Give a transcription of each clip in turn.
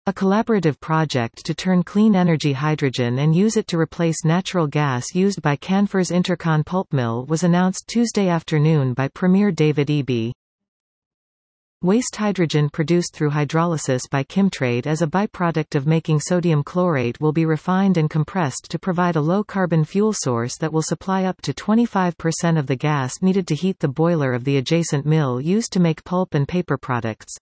A collaborative project to turn clean energy hydrogen and use it to replace natural gas used by Canfor's Intercon pulp mill was announced Tuesday afternoon by Premier David Eby. Waste hydrogen produced through hydrolysis by Chemtrade as a byproduct of making sodium chlorate will be refined and compressed to provide a low-carbon fuel source that will supply up to 25% of the gas needed to heat the boiler of the adjacent mill used to make pulp and paper products.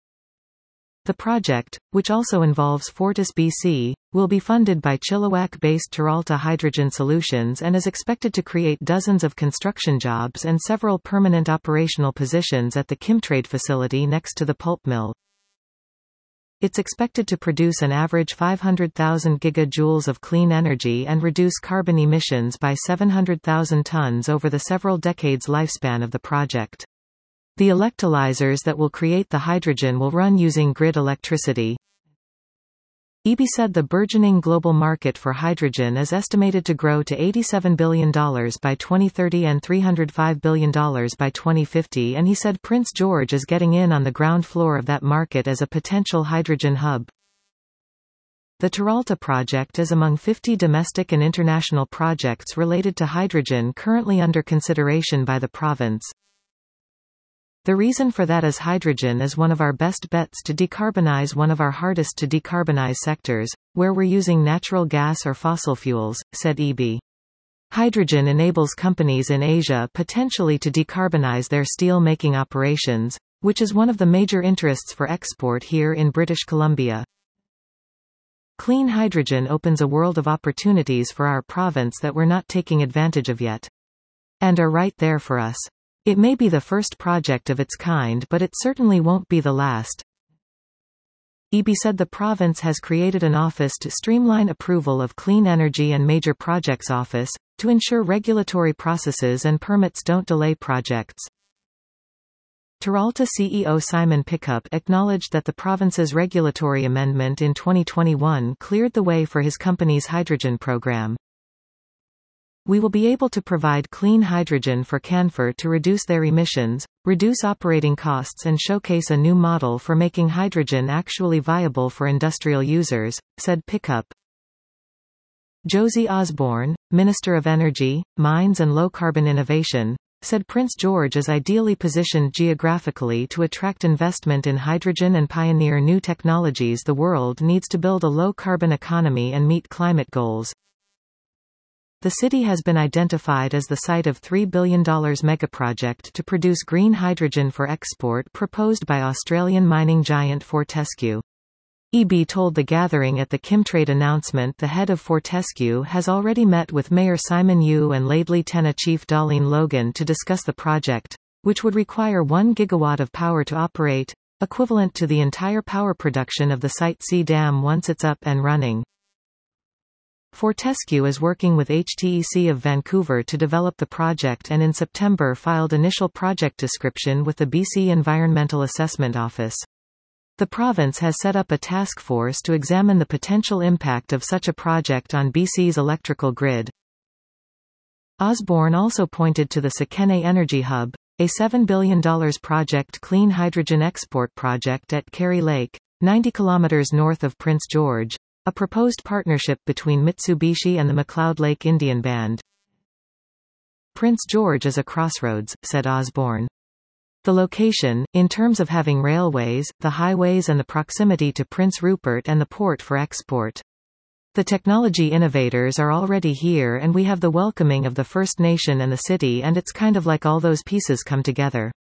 The project, which also involves FortisBC, will be funded by Chilliwack-based Teralta Hydrogen Solutions and is expected to create dozens of construction jobs and several permanent operational positions at the Chemtrade facility next to the pulp mill. It's expected to produce an average 500,000 gigajoules of clean energy and reduce carbon emissions by 700,000 tons over the several decades lifespan of the project. The electrolyzers that will create the hydrogen will run using grid electricity. Eby said the burgeoning global market for hydrogen is estimated to grow to $87 billion by 2030 and $305 billion by 2050, and he said Prince George is getting in on the ground floor of that market as a potential hydrogen hub. The Teralta project is among 50 domestic and international projects related to hydrogen currently under consideration by the province. The reason for that is hydrogen is one of our best bets to decarbonize one of our hardest to decarbonize sectors, where we're using natural gas or fossil fuels, said Eby. Hydrogen enables companies in Asia potentially to decarbonize their steel-making operations, which is one of the major interests for export here in British Columbia. Clean hydrogen opens a world of opportunities for our province that we're not taking advantage of yet. And are right there for us. It may be the first project of its kind, but it certainly won't be the last. Eby said the province has created an office to streamline approval of clean energy and major projects office, to ensure regulatory processes and permits don't delay projects. Teralta CEO Simon Pickup acknowledged that the province's regulatory amendment in 2021 cleared the way for his company's hydrogen program. We will be able to provide clean hydrogen for Canfor to reduce their emissions, reduce operating costs and showcase a new model for making hydrogen actually viable for industrial users, said Pickup. Josie Osborne, Minister of Energy, Mines and Low-Carbon Innovation, said Prince George is ideally positioned geographically to attract investment in hydrogen and pioneer new technologies the world needs to build a low-carbon economy and meet climate goals. The city has been identified as the site of $3 billion megaproject to produce green hydrogen for export proposed by Australian mining giant Fortescue. Eby told the gathering at the Chemtrade announcement the head of Fortescue has already met with Mayor Simon Yu and Laidley Tenna Chief Darlene Logan to discuss the project, which would require 1 gigawatt of power to operate, equivalent to the entire power production of the Site C dam once it's up and running. Fortescue is working with HTEC of Vancouver to develop the project and in September filed initial project description with the BC Environmental Assessment Office. The province has set up a task force to examine the potential impact of such a project on BC's electrical grid. Osborne also pointed to the Sekene Energy Hub, a $7 billion project clean hydrogen export project at Carey Lake, 90 kilometers north of Prince George, a proposed partnership between Mitsubishi and the McLeod Lake Indian Band. Prince George is a crossroads, said Osborne. The location, in terms of having railways, the highways and the proximity to Prince Rupert and the port for export. The technology innovators are already here and we have the welcoming of the First Nation and the city, and it's kind of like all those pieces come together.